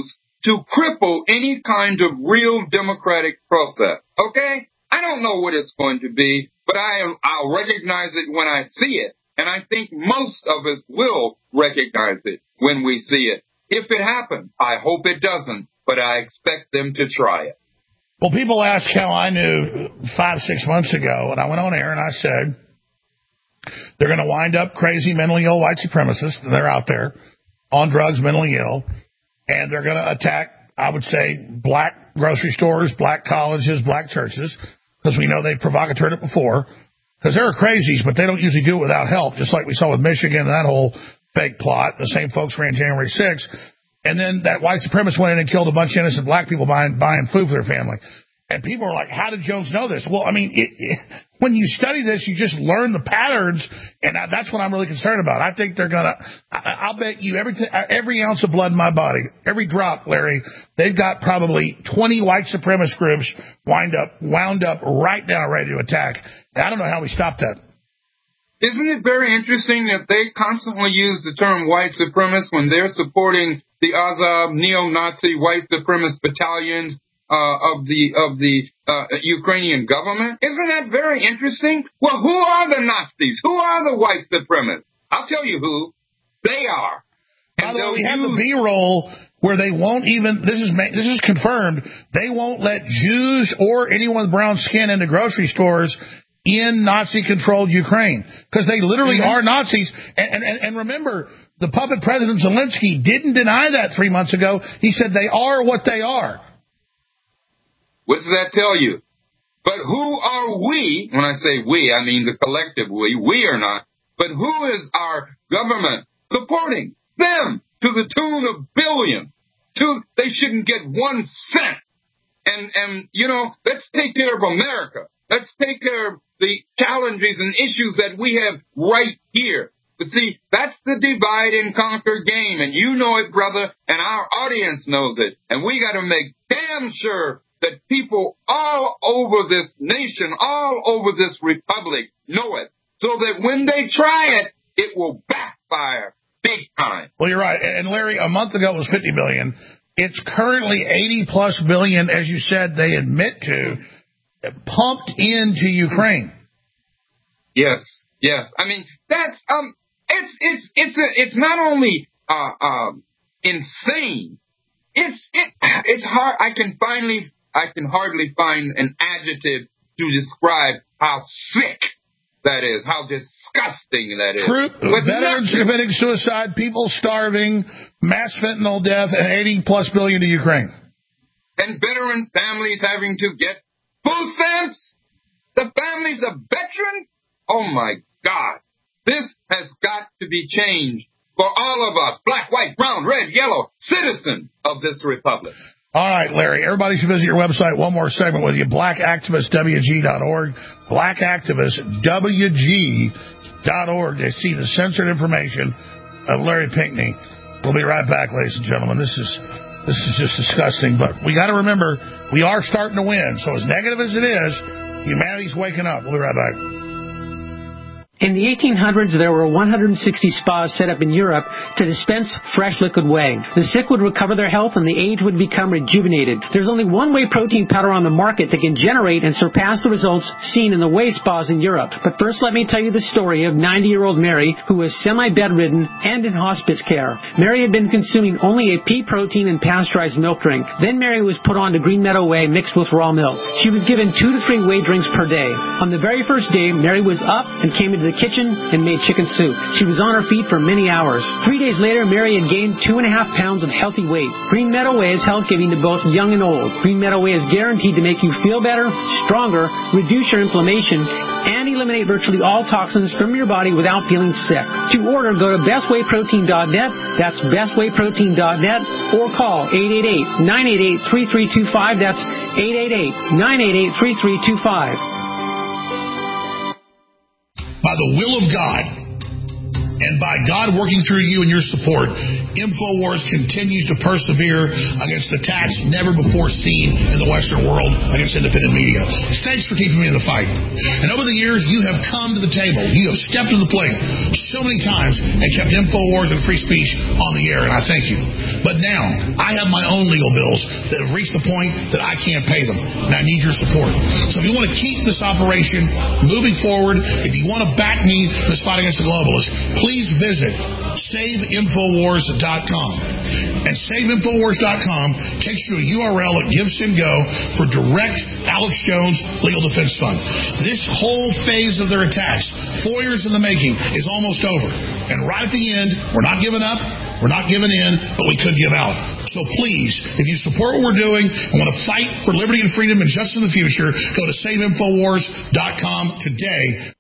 to cripple any kind of real democratic process. Okay? I don't know what it's going to be, but I am, I'll recognize it when I see it. And I think most of us will recognize it when we see it. If it happens, I hope it doesn't, but I expect them to try it. Well, people ask how I knew five, six months ago, and I went on air and I said, they're going to wind up crazy, mentally ill white supremacists. They're out there on drugs, mentally ill, and they're going to attack, I would say, black grocery stores, black colleges, black churches, because we know they've provocateured it before. Because there are crazies, but they don't usually do it without help, just like we saw with Michigan and that whole fake plot. The same folks ran January sixth. And then that white supremacist went in and killed a bunch of innocent black people buying, buying food for their family. And people are like, how did Jones know this? Well, I mean, it, it, when you study this, you just learn the patterns, and that's what I'm really concerned about. I think they're going to – I'll bet you every, every ounce of blood in my body, every drop, Larry, they've got probably twenty white supremacist groups wind up, wound up right now ready to attack. And I don't know how we stop that. Isn't it very interesting that they constantly use the term white supremacist when they're supporting the Azov neo-Nazi white supremacist battalions uh, of the of the uh, Ukrainian government? Isn't that very interesting? Well, who are the Nazis? Who are the white supremacists? I'll tell you who. They are. By the way, we have the B-roll where they won't even, this is this is confirmed, they won't let Jews or anyone with brown skin into grocery stores in Nazi-controlled Ukraine, because they literally mm-hmm. are Nazis. And, and, and remember, the puppet President Zelensky didn't deny that three months ago. He said they are what they are. What does that tell you? But who are we? When I say we, I mean the collective we. We are not. But who is our government supporting them to the tune of billions? To, they shouldn't get one cent. And, and, you know, let's take care of America. Let's take care of the challenges and issues that we have right here. But see, that's the divide and conquer game. And you know it, brother, and our audience knows it. And we got to make damn sure that people all over this nation, all over this republic know it. So that when they try it, it will backfire big time. Well, you're right. And Larry, a month ago it was fifty billion dollars. It's currently eighty plus billion, as you said, they admit to, pumped into Ukraine. Yes, yes. I mean, that's um, it's it's it's a, it's not only uh, um insane. It's it it's hard. I can finally I can hardly find an adjective to describe how sick that is, how disgusting that is. True. Veterans nothing. committing suicide, people starving, mass fentanyl death, and eighty plus billion to Ukraine. And veteran families having to get food stamps. The families of veterans. Oh my God! This has got to be changed for all of us, black, white, brown, red, yellow, citizens of this republic. All right, Larry, everybody should visit your website. One more segment with you, black activist w g dot org, black activist w g dot org. They see the censored information of Larry Pinckney. We'll be right back, ladies and gentlemen. This is this is just disgusting, but we got to remember, we are starting to win. So as negative as it is, humanity's waking up. We'll be right back. In the eighteen hundreds, there were one hundred sixty spas set up in Europe to dispense fresh liquid whey. The sick would recover their health and the aged would become rejuvenated. There's only one whey protein powder on the market that can generate and surpass the results seen in the whey spas in Europe. But first, let me tell you the story of ninety-year-old Mary, who was semi-bedridden and in hospice care. Mary had been consuming only a pea protein and pasteurized milk drink. Then Mary was put on to Green Meadow Whey mixed with raw milk. She was given two to three whey drinks per day. On the very first day, Mary was up and came into the kitchen and made chicken soup. She was on her feet for many hours. Three days later, Mary had gained two and a half pounds of healthy weight. Green Meadow Whey is health-giving to both young and old. Green Meadow Whey is guaranteed to make you feel better, stronger, reduce your inflammation, and eliminate virtually all toxins from your body without feeling sick. To order, go to best whey protein dot net. That's best whey protein dot net, or call eight eight eight, nine eight eight, three three two five. That's eight eight eight, nine eight eight, three three two five. By the will of God, and by God working through you and your support, InfoWars continues to persevere against attacks never before seen in the Western world against independent media. Thanks for keeping me in the fight. And over the years, you have come to the table. You have stepped to the plate so many times and kept InfoWars and free speech on the air, and I thank you. But now, I have my own legal bills that have reached the point that I can't pay them, and I need your support. So if you want to keep this operation moving forward, if you want to back me in this fight against the globalists, please visit save infowars dot com. And save infowars dot com takes you to a U R L at GiveSendGo for direct Alex Jones Legal Defense Fund. This whole phase of their attacks, four years in the making, is almost over. And right at the end, we're not giving up, we're not giving in, but we could give out. So please, if you support what we're doing and want to fight for liberty and freedom and justice in the future, go to save infowars dot com today.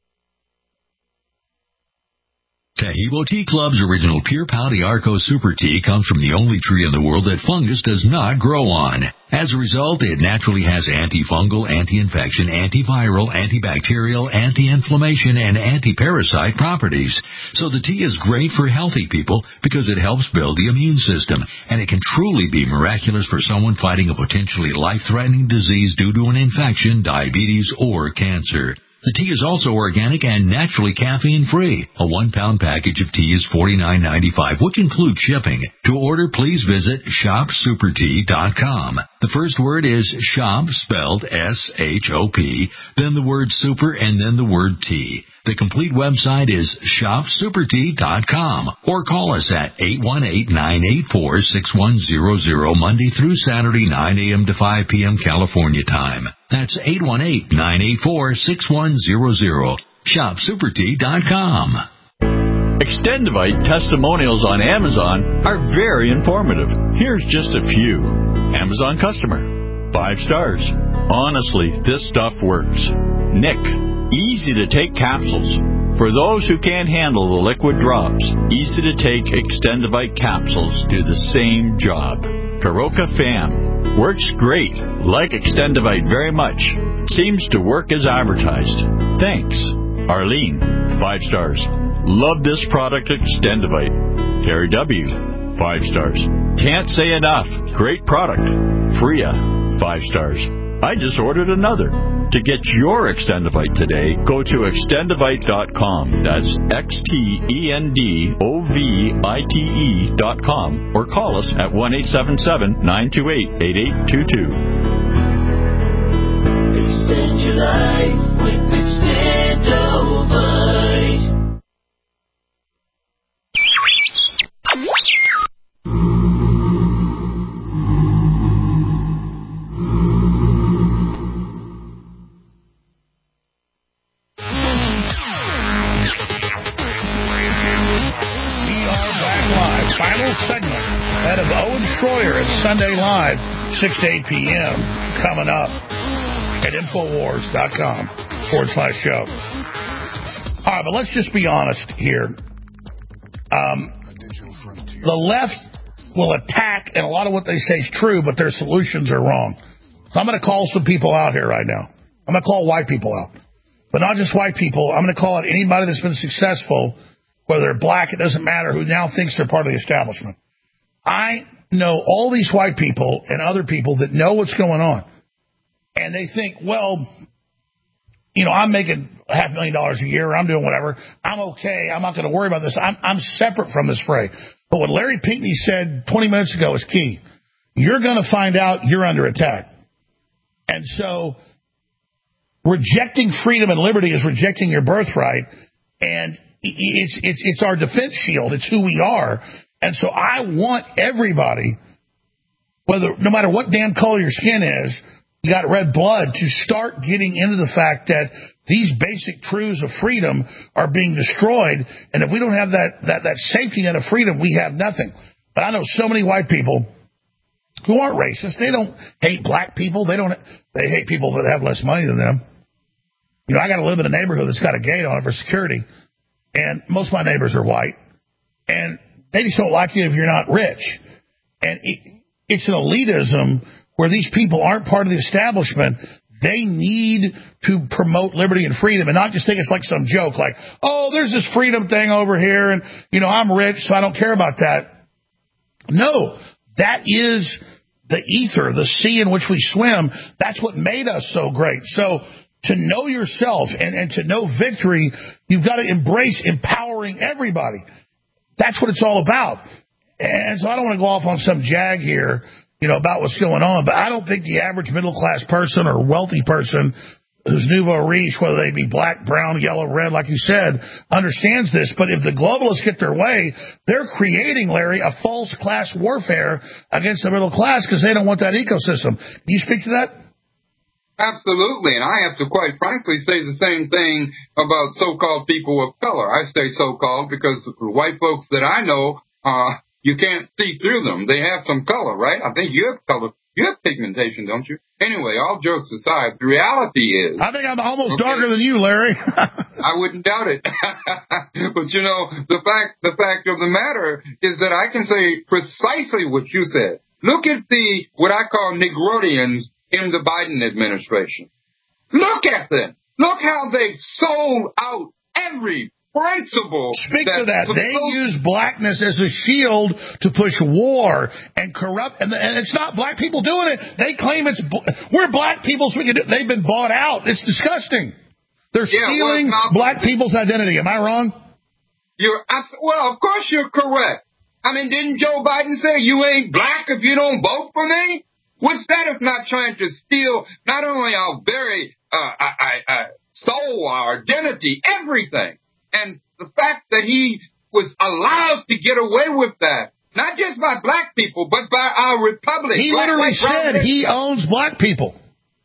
Taheebo Tea Club's original Pure Pau Arco Super Tea comes from the only tree in the world that fungus does not grow on. As a result, it naturally has antifungal, anti-infection, antiviral, antibacterial, anti-inflammation, and anti-parasite properties. So the tea is great for healthy people because it helps build the immune system, and it can truly be miraculous for someone fighting a potentially life-threatening disease due to an infection, diabetes, or cancer. The tea is also organic and naturally caffeine-free. A one-pound package of tea is forty-nine ninety-five, which includes shipping. To order, please visit shop super tea dot com. The first word is shop, spelled S H O P, then the word super, and then the word tea. The complete website is shop super tea dot com, or call us at eight one eight, nine eight four, six one zero zero Monday through Saturday, nine a.m. to five p.m. California time. That's eight one eight, nine eight four, six one zero zero. shop super tea dot com. Extendivite testimonials on Amazon are very informative. Here's just a few. Amazon customer. Five stars. Honestly, this stuff works. Nick. Easy to take capsules. For those who can't handle the liquid drops, easy to take Extendivite capsules do the same job. Karoka Fam. Works great. Like Extendivite very much. Seems to work as advertised. Thanks. Arlene. Five stars. Love this product, Extendivite. Terry W. Five stars. Can't say enough. Great product. Freya. Five stars. I just ordered another. To get your Extendivite today, go to extendivite dot com. That's X T E N D O V I T E dot com. Or call us at one eight seven seven, nine two eight, eight eight two two. Extend your life with Extendovite. Final segment, that of Owen Schroyer at Sunday Live, six to eight p.m. coming up at infowars dot com forward slash show. All right, but let's just be honest here. Um, the left will attack, and a lot of what they say is true, but their solutions are wrong. So I'm going to call some people out here right now. I'm going to call white people out. But not just white people. I'm going to call out anybody that's been successful, whether they're black, it doesn't matter, who now thinks they're part of the establishment. I know all these white people and other people that know what's going on. And they think, well, you know, I'm making a half million dollars a year, or I'm doing whatever. I'm okay. I'm not going to worry about this. I'm, I'm separate from this fray. But what Larry Pinckney said twenty minutes ago is key. You're going to find out you're under attack. And so rejecting freedom and liberty is rejecting your birthright. And It's it's it's our defense shield. It's who we are. And so I want everybody, whether no matter what damn color your skin is, you got red blood, to start getting into the fact that these basic truths of freedom are being destroyed. And if we don't have that, that, that safety net of freedom, we have nothing. But I know so many white people who aren't racist. They don't hate black people. They don't. They hate people that have less money than them. You know, I got to live in a neighborhood that's got a gate on it for security. And most of my neighbors are white. And they just don't like you if you're not rich. And it, it's an elitism where these people aren't part of the establishment. They need to promote liberty and freedom and not just think it's like some joke, like, oh, there's this freedom thing over here, and, you know, I'm rich, so I don't care about that. No, that is the ether, the sea in which we swim. That's what made us so great. So to know yourself and, and to know victory, you've got to embrace empowering everybody. That's what it's all about. And so I don't want to go off on some jag here, you know, about what's going on, but I don't think the average middle-class person or wealthy person who's nouveau riche, whether they be black, brown, yellow, red, like you said, understands this. But if the globalists get their way, they're creating, Larry, a false class warfare against the middle class because they don't want that ecosystem. Can you speak to that? Absolutely, and I have to quite frankly say the same thing about so-called people of color. I say so-called because the white folks that I know, uh, you can't see through them. They have some color, right? I think you have color. You have pigmentation, don't you? Anyway, all jokes aside, the reality is... I think I'm almost okay. darker than you, Larry. I wouldn't doubt it. But, you know, the fact the fact of the matter is that I can say precisely what you said. Look at the, what I call Negroidians in the Biden administration. Look at them. Look how they've sold out every principle. Speak that to that. They use blackness as a shield to push war and corrupt. And, and it's not black people doing it. They claim it's we're black people, so we can do. They've been bought out. It's disgusting. They're yeah, stealing well, black people's identity. Am I wrong? You're well. Of course, you're correct. I mean, didn't Joe Biden say you ain't black if you don't vote for me? What's that if not trying to steal not only our very uh, I, I, I, soul, our identity, everything? And the fact that he was allowed to get away with that, not just by black people, but by our republic. He black, literally black, said he owns black people.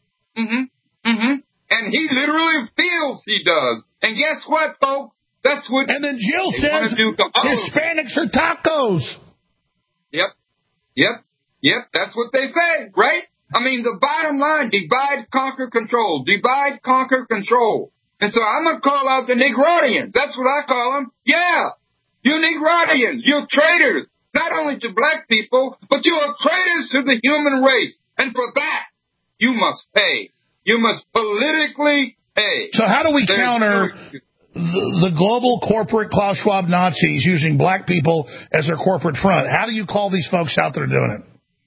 Mm-hmm. Mm-hmm. And he literally feels he does. And guess what, folks? That's what. And then Jill says Hispanics are tacos. Yep. Yep. Yep. That's what they say, right? I mean, the bottom line: divide, conquer, control. Divide, conquer, control. And so I'm going to call out the Negroidians. That's what I call them. Yeah, you Negroidians, you're traitors, not only to black people, but you are traitors to the human race. And for that, you must pay. You must politically pay. So how do we There's counter the, the global corporate Klaus Schwab Nazis using black people as their corporate front? How do you call these folks out that are doing it?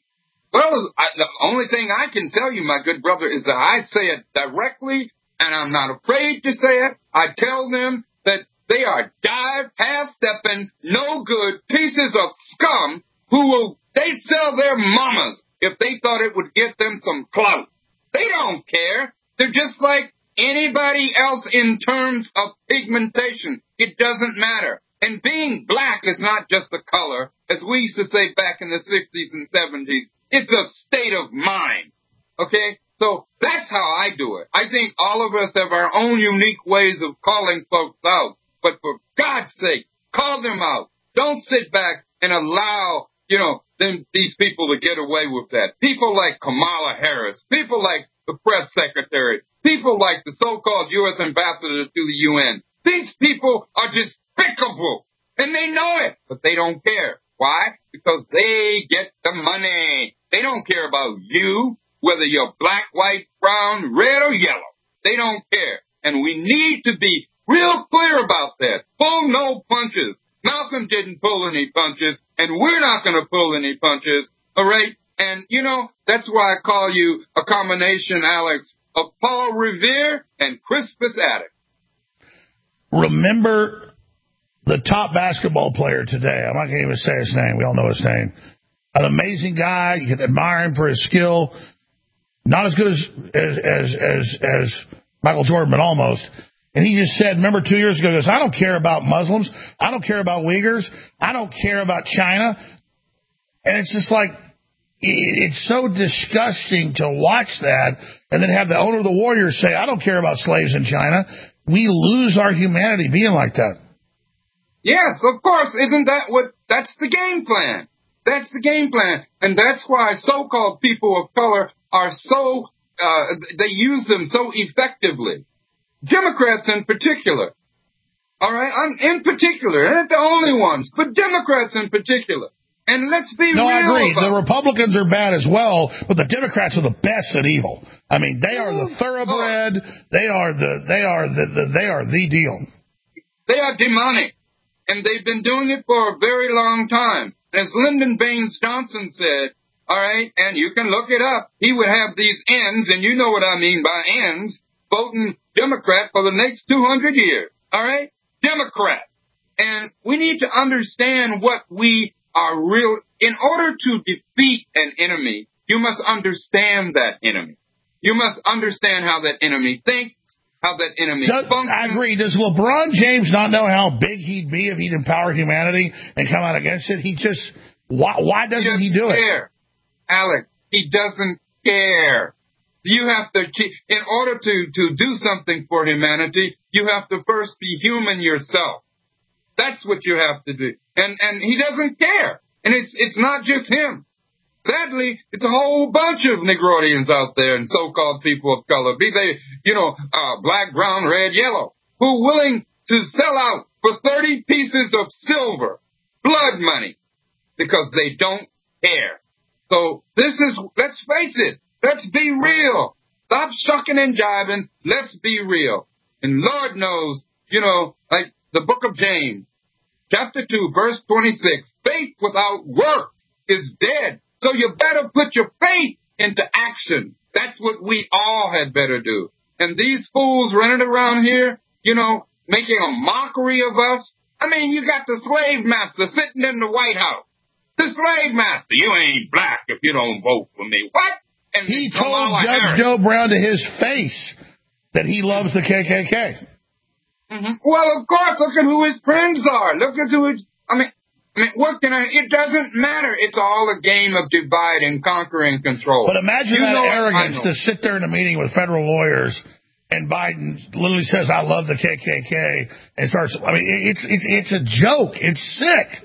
Well, I, the only thing I can tell you, my good brother, is that I say it directly, and I'm not afraid to say it. I tell them that they are dive, half-stepping, no good pieces of scum who will, they'd sell their mamas if they thought it would get them some clout. They don't care. They're just like anybody else in terms of pigmentation. It doesn't matter. And being black is not just a color, as we used to say back in the sixties and seventies. It's a state of mind. Okay? So that's how I do it. I think all of us have our own unique ways of calling folks out. But for God's sake, call them out. Don't sit back and allow, you know, them, these people to get away with that. People like Kamala Harris, people like the press secretary, people like the so-called U S ambassador to the U N. These people are despicable, and they know it, but they don't care. Why? Because they get the money. They don't care about you, whether you're black, white, brown, red, or yellow. They don't care. And we need to be real clear about that. Pull no punches. Malcolm didn't pull any punches, and we're not going to pull any punches, all right? And, you know, that's why I call you a combination, Alex, of Paul Revere and Crispus Attucks. Remember the top basketball player today. I'm not going to even say his name. We all know his name. An amazing guy. You can admire him for his skill. Not as good as as as as, as Michael Jordan, but almost. And he just said, remember two years ago, he goes, I don't care about Muslims. I don't care about Uyghurs. I don't care about China. And it's just like, it's so disgusting to watch that and then have the owner of the Warriors say, I don't care about slaves in China. We lose our humanity being like that. Yes, of course. Isn't that what, that's the game plan. That's the game plan. And that's why so-called people of color are so, uh, they use them so effectively. Democrats in particular. All right? I'm in particular. They're not the only ones, but Democrats in particular. And let's be no, real. I agree. About the Republicans are bad as well, but the Democrats are the best at evil. I mean, they are the thoroughbred. They are the, they are the, the they are the deal. They are demonic. And they've been doing it for a very long time. As Lyndon Baines Johnson said, all right, and you can look it up, he would have these ends, and you know what I mean by ends, voting Democrat for the next two hundred years, all right? Democrat. And we need to understand what we are real. In order to defeat an enemy, you must understand that enemy. You must understand how that enemy thinks, how that enemy Does, functions. I agree. Does LeBron James not know how big he'd be if he'd empower humanity and come out against it? He just, why, why doesn't he, he do care. it? Alex, he doesn't care. You have to, in order to, to do something for humanity, you have to first be human yourself. That's what you have to do. And, and he doesn't care. And it's, it's not just him. Sadly, it's a whole bunch of Negroidians out there and so-called people of color, be they, you know, uh, black, brown, red, yellow, who are willing to sell out for thirty pieces of silver, blood money, because they don't care. So this is, let's face it, let's be real. Stop shucking and jiving. Let's be real. And Lord knows, you know, like the book of James, chapter two, verse twenty-six, faith without works is dead. So you better put your faith into action. That's what we all had better do. And these fools running around here, you know, making a mockery of us. I mean, you got the slave master sitting in the White House. The slave master, you ain't black if you don't vote for me. What? And he told Judge Joe Brown to his face that he loves the K K K. Mm-hmm. Well, of course, look at who his friends are. Look at who his, I mean, I mean, what can I, it doesn't matter. It's all a game of divide and conquer and control. But imagine you that arrogance to sit there in a meeting with federal lawyers and Biden literally says, I love the K K K and starts, I mean, it's, it's, it's a joke. It's sick.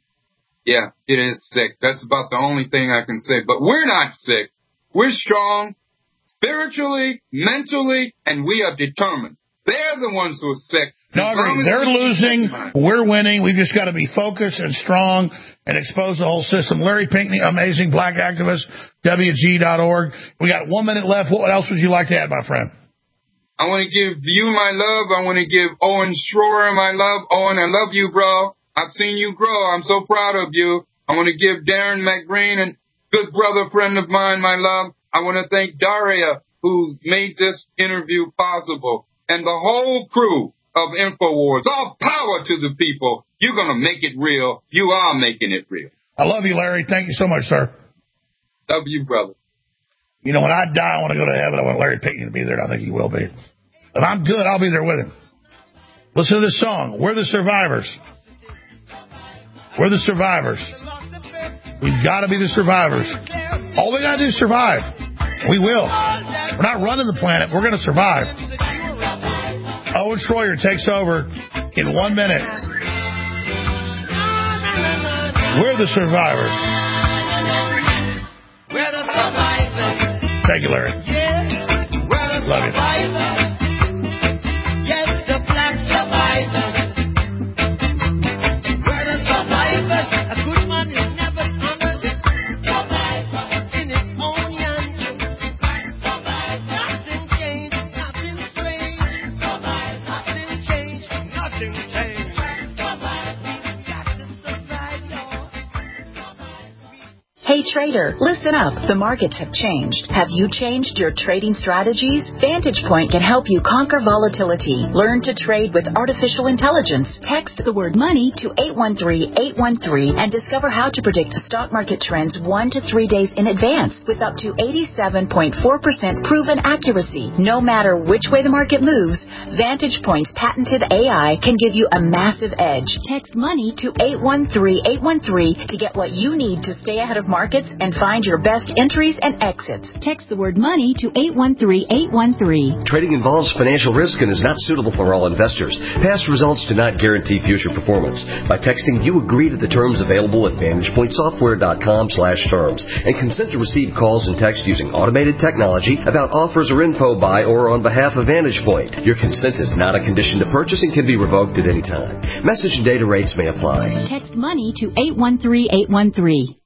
Yeah, it is sick. That's about the only thing I can say. But we're not sick. We're strong, spiritually, mentally, and we are determined. They're the ones who are sick. No, I agree. They're losing. We're winning. We've just got to be focused and strong and expose the whole system. Larry Pinkney, amazing black activist, W G dot org. We got one minute left. What else would you like to add, my friend? I want to give you my love. I want to give Owen Schroer my love. Owen, I love you, bro. I've seen you grow. I'm so proud of you. I want to give Darren McGreen and good brother friend of mine my love. I want to thank Daria, who made this interview possible, and the whole crew of InfoWars. All power to the people. You're going to make it real. You are making it real. I love you, Larry. Thank you so much, sir. Love you, brother. You know, when I die, I want to go to heaven. I want Larry Pinkney to be there, and I think he will be. If I'm good, I'll be there with him. Listen to this song. We're the survivors. We're the survivors. We've got to be the survivors. All we got to do is survive. We will. We're not running the planet. We're going to survive. Owen Schroer takes over in one minute. We're the survivors. We're the survivors. Thank you, Larry. Yeah. We're the Love survivors. You. Yes, the black survivors. We're the survivors. A good man is never honored. Survivor in his own land. Survivor. Nothing changed. Nothing strange. Survivor. Nothing changed. Nothing changed. Survivor. Got to survive, y'all. Hey trader, listen up. The markets have changed. Have you changed your trading strategies? Vantage Point can help you conquer volatility. Learn to trade with artificial intelligence. Text the word money to eight one three, eight one three and discover how to predict stock market trends one to three days in advance with up to eighty-seven point four percent proven accuracy. No matter which way the market moves, Vantage Point's patented A I can give you a massive edge. Text money to eight one three, eight one three to get what you need to stay ahead of markets and find your best entries and exits. Text the word money to eight one three, eight one three. Trading involves financial risk and is not suitable for all investors. Past results do not guarantee future performance. By texting, you agree to the terms available at VantagePointSoftware.com slash terms and consent to receive calls and text using automated technology about offers or info by or on behalf of Vantage Point. Your consent is not a condition to purchase and can be revoked at any time. Message and data rates may apply. Text money to eight one three, eight one three.